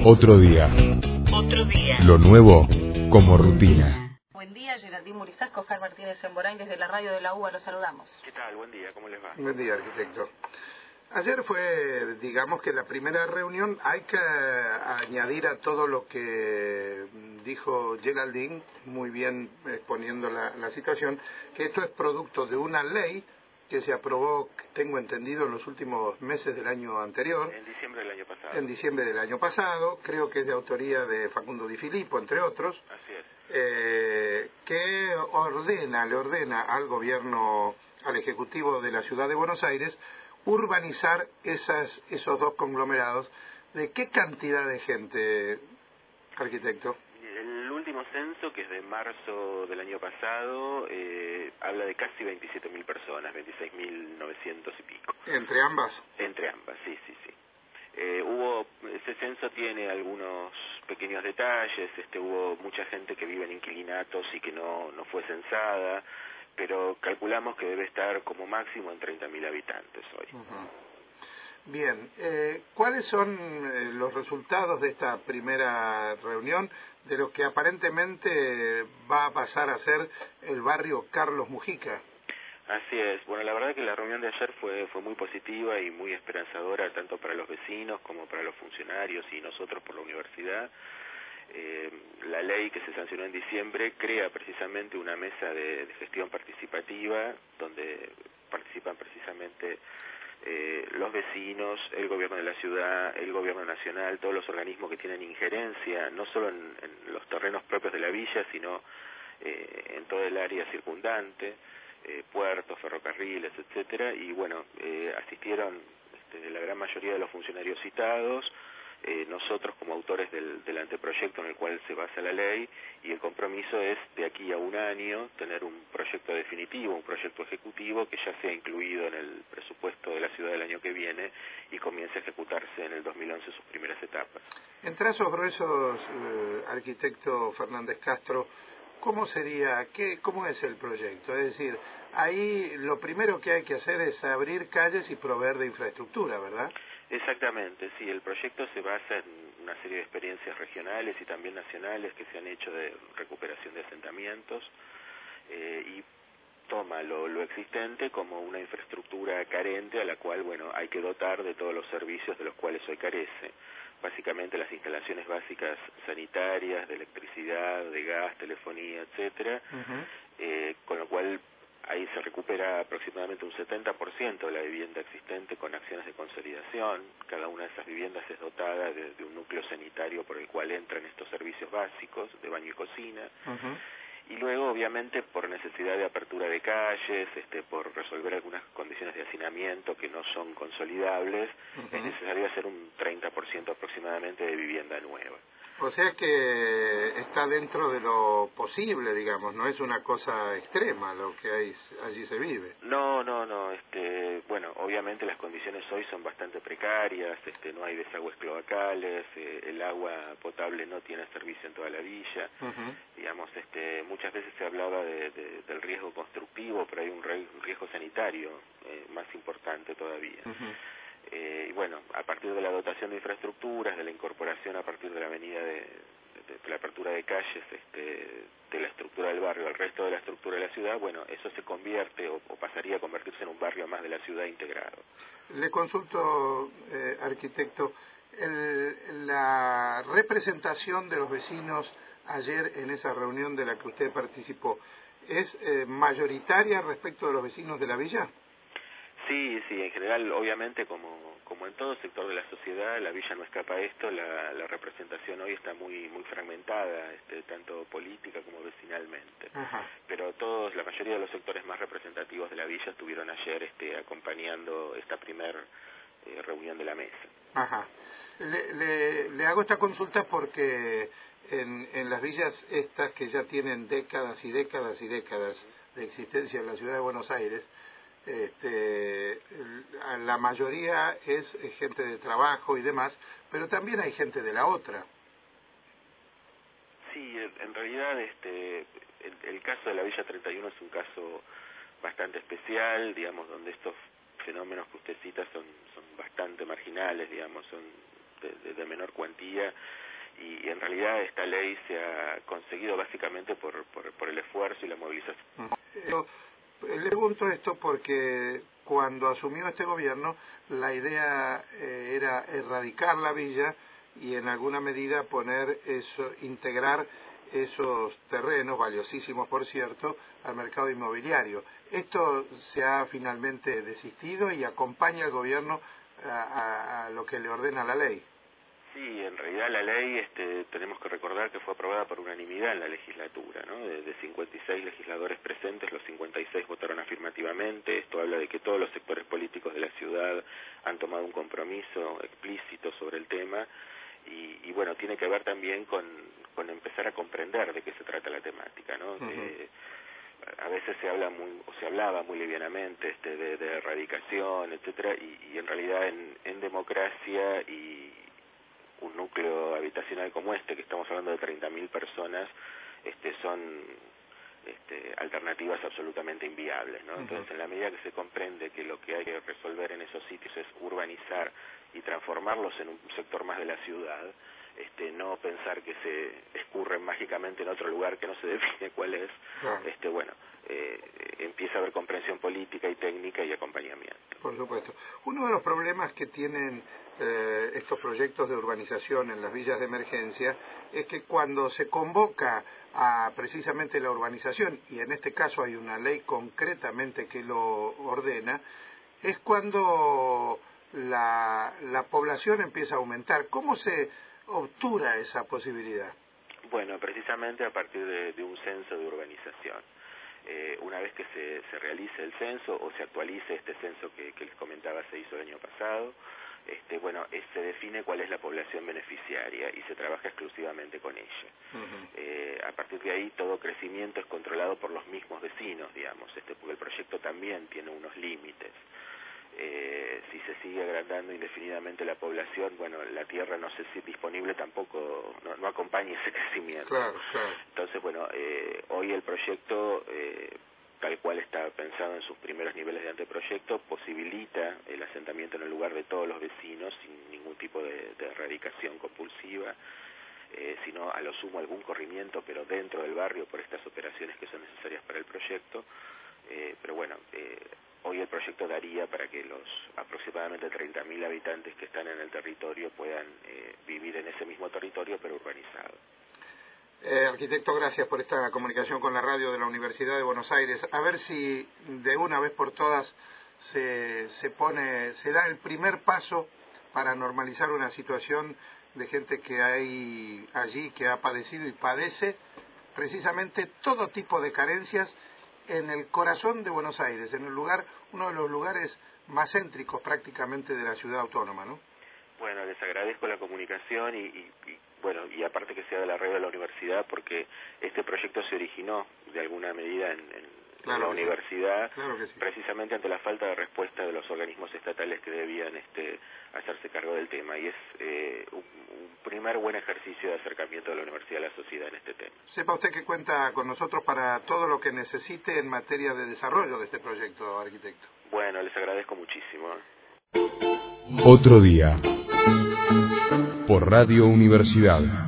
Otro día. Otro día. Lo nuevo como rutina. Buen día, Geraldín Murizasco, Oscar Martínez Semborain, desde la radio de la UBA, los saludamos. ¿Qué tal? Buen día, ¿cómo les va? Buen día, arquitecto. Ayer fue, digamos que la primera reunión. Hay que añadir a todo lo que dijo Geraldín, muy bien exponiendo la situación, que esto es producto de una ley que se aprobó, tengo entendido, en los últimos meses del año anterior. En diciembre del año pasado. En diciembre del año pasado, creo que es de autoría de Facundo Di Filippo, entre otros. Así es. Que le ordena al gobierno, al Ejecutivo de la Ciudad de Buenos Aires, urbanizar esos dos conglomerados. ¿De qué cantidad de gente, arquitecto? El último censo, que es de marzo del año pasado, habla de casi 27.000 personas, 26.900 y pico. ¿Entre ambas? Entre ambas, sí. Ese censo tiene algunos pequeños detalles, hubo mucha gente que vive en inquilinatos y que no fue censada, pero calculamos que debe estar como máximo en 30.000 habitantes hoy. Bien, ¿cuáles son los resultados de esta primera reunión de lo que aparentemente va a pasar a ser el barrio Carlos Mujica? Así es. Bueno, la verdad que la reunión de ayer fue muy positiva y muy esperanzadora, tanto para los vecinos como para los funcionarios y nosotros por la universidad. La ley que se sancionó en diciembre crea precisamente una mesa de gestión participativa donde participan precisamente los vecinos, el gobierno de la ciudad, el gobierno nacional, todos los organismos que tienen injerencia, no solo en los terrenos propios de la villa, sino en todo el área circundante, puertos, ferrocarriles, etcétera. Y bueno, asistieron la gran mayoría de los funcionarios citados, nosotros como autores del anteproyecto en el cual se basa la ley, y el compromiso es de aquí a un año tener un proyecto definitivo, un proyecto ejecutivo que ya sea incluido en el presupuesto de la ciudad del año que viene y comience a ejecutarse en el 2011 sus primeras etapas. En trazos gruesos, arquitecto Fernández Castro, ¿cómo es el proyecto? Es decir, ahí lo primero que hay que hacer es abrir calles y proveer de infraestructura, ¿verdad? Exactamente, sí, el proyecto se basa en una serie de experiencias regionales y también nacionales que se han hecho de recuperación de asentamientos y toma lo existente como una infraestructura carente a la cual, bueno, hay que dotar de todos los servicios de los cuales hoy carece. Básicamente las instalaciones básicas sanitarias, de electricidad, de gas, telefonía, etcétera, con lo cual ahí se recupera aproximadamente un 70% de la vivienda existente con acciones de consolidación. Cada una de esas viviendas es dotada de un núcleo sanitario por el cual entran estos servicios básicos de baño y cocina. Y luego, obviamente, por necesidad de apertura de calles, por resolver algunas condiciones de hacinamiento que no son consolidables, es necesario hacer un 30% aproximadamente de vivienda nueva. O sea que está dentro de lo posible, digamos, no es una cosa extrema lo que allí se vive. No, bueno, obviamente las condiciones hoy son bastante precarias, no hay desagües cloacales, el agua potable no tiene servicio en toda la villa, digamos, muchas veces se hablaba del riesgo constructivo, pero hay un riesgo sanitario más importante todavía. Y bueno, a partir de la dotación de infraestructuras, de la incorporación a partir de la avenida de la apertura de calles, de la estructura del barrio al resto de la estructura de la ciudad, bueno, eso se convierte o pasaría a convertirse en un barrio más de la ciudad integrado. Le consulto, arquitecto, la representación de los vecinos ayer en esa reunión de la que usted participó, ¿es mayoritaria respecto de los vecinos de la villa? Sí, en general, obviamente, como en todo sector de la sociedad, la villa no escapa a esto, la representación hoy está muy fragmentada, tanto política como vecinalmente. Pero la mayoría de los sectores más representativos de la villa estuvieron ayer acompañando esta primera reunión de la mesa. Le hago esta consulta porque en las villas estas que ya tienen décadas y décadas y décadas de existencia en la ciudad de Buenos Aires, la mayoría es gente de trabajo y demás, pero también hay gente de la otra. Sí, en realidad el caso de la Villa 31 es un caso bastante especial, digamos, donde estos fenómenos que usted cita son bastante marginales, digamos, son de menor cuantía, y en realidad esta ley se ha conseguido básicamente por el esfuerzo y la movilización. Le pregunto esto porque cuando asumió este gobierno la idea era erradicar la villa y en alguna medida integrar esos terrenos, valiosísimos por cierto, al mercado inmobiliario. ¿Esto se ha finalmente desistido y acompaña al gobierno a lo que le ordena la ley? Sí, en realidad la ley tenemos que recordar que fue aprobada por unanimidad en la legislatura, ¿no? De 56 legisladores presentes, los 56 votaron afirmativamente. Esto habla de que todos los sectores políticos de la ciudad han tomado un compromiso explícito sobre el tema y bueno, tiene que ver también con empezar a comprender de qué se trata la temática, ¿no? A veces se hablaba muy livianamente de erradicación, etcétera, y en realidad en democracia y un núcleo habitacional como que estamos hablando de 30.000 personas, son alternativas absolutamente inviables, ¿no? Entonces, en la medida que se comprende que lo que hay que resolver en esos sitios es urbanizar y transformarlos en un sector más de la ciudad, no pensar que se escurren mágicamente en otro lugar que no se define cuál es, bueno, empieza a haber comprensión política y técnica y acompañamiento. Por supuesto. Uno de los problemas que tienen estos proyectos de urbanización en las villas de emergencia es que cuando se convoca a precisamente la urbanización, y en este caso hay una ley concretamente que lo ordena, es cuando la población empieza a aumentar. ¿Cómo se obtura esa posibilidad? Bueno, precisamente a partir de un censo de urbanización. Una vez que se realice el censo o se actualice este censo que les comentaba se hizo el año pasado, bueno, se define cuál es la población beneficiaria y se trabaja exclusivamente con ella. A partir de ahí todo crecimiento es controlado por los mismos vecinos, digamos, porque el proyecto también tiene unos límites. Si se sigue agrandando indefinidamente la población, bueno, la tierra no sé si disponible tampoco no acompaña ese crecimiento. Claro. Entonces, bueno, hoy el proyecto, tal cual está pensado en sus primeros niveles de anteproyecto, posibilita el asentamiento en el lugar de todos los vecinos sin ningún tipo de erradicación compulsiva, sino a lo sumo algún corrimiento, pero dentro del barrio por estas operaciones que son necesarias para el proyecto. Pero bueno, hoy el proyecto daría para que los aproximadamente 30.000 habitantes que están en el territorio puedan vivir en ese mismo territorio, pero urbanizado. Arquitecto, gracias por esta comunicación con la radio de la Universidad de Buenos Aires. A ver si de una vez por todas se da el primer paso para normalizar una situación de gente que hay allí, que ha padecido y padece precisamente todo tipo de carencias en el corazón de Buenos Aires, en uno de los lugares más céntricos prácticamente de la ciudad autónoma, ¿no? Bueno, les agradezco la comunicación y aparte que sea de la red de la universidad, porque este proyecto se originó de alguna medida en la universidad, precisamente ante la falta de respuesta de los organismos estatales que debían hacerse cargo del tema, y es un primer buen ejercicio de acercamiento de la universidad a la sociedad en este tema. Sepa usted que cuenta con nosotros para todo lo que necesite en materia de desarrollo de este proyecto, arquitecto. Bueno, les agradezco muchísimo. Otro día, por Radio Universidad.